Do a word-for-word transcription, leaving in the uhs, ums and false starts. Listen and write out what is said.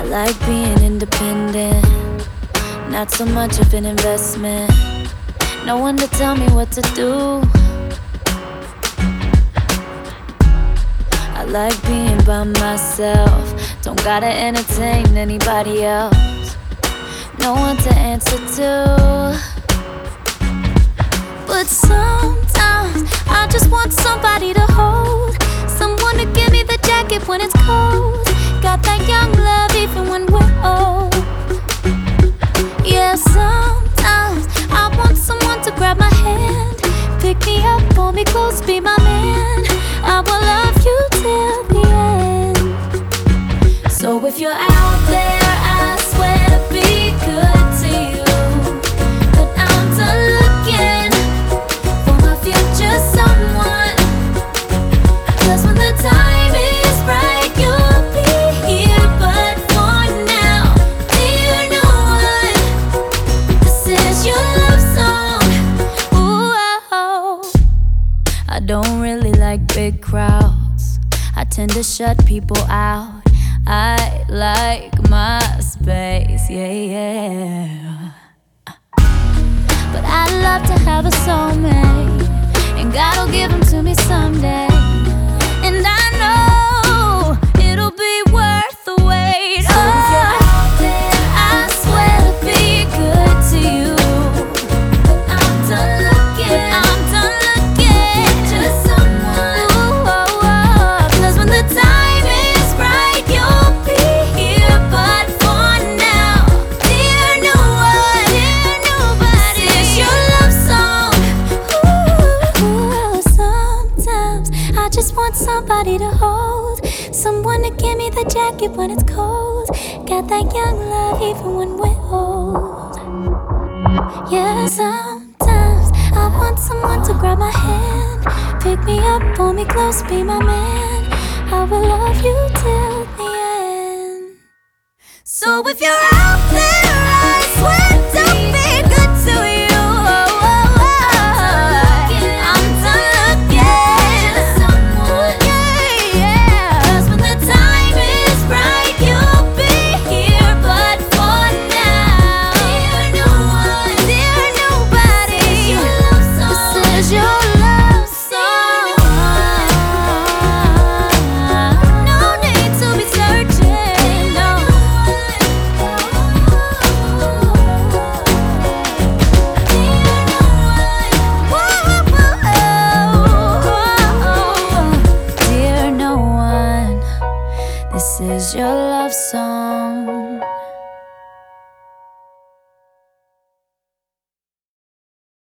like being independent, not so much of an investment. No one to tell me what to do. I like being by myself, don't gotta entertain anybody else. No one to answer to. But sometimes I just want somebody to hold, someone to give me the jacket when it's cold. Got that young love even when we're old. Yeah, sometimes I want someone to grab my hand, pick me up, pull me close, be my man. I will love you till the end. So if you're out there, I swear to be good to you, but I'm done looking for my future someone. 'Cause when the time is right, you'll be here. But for now, dear no one, this is your love song. Ooh, oh. I don't really like big crowds, I tend to shut people out. I like my space, yeah, yeah. But I'd love to have a soulmate, and God'll give them to me someday. And I know it'll be worth the wait. So oh, if you're out there, I swear to be good to you, but I'm done looking, I'm done looking just someone. Ooh, oh, oh. 'Cause when the time is right, you'll be here. But for now, dear no one, dear nobody, this is your love song. Ooh, sometimes I just want somebody to hold, someone to give me the jacket when it's cold. Got that young love even when we're old. Yeah, sometimes I want someone to grab my hand, pick me up, pull me close, be my man. I will love you till the end. So if you're out there, I swear to be good to you. Oh, oh, oh. I'm done looking for someone. Yeah, yeah. 'Cause when the time is right, you'll be here. But for now, dear no one, dear nobody, this is your love song. No need to be searching, no. Dear no one, this is your love song.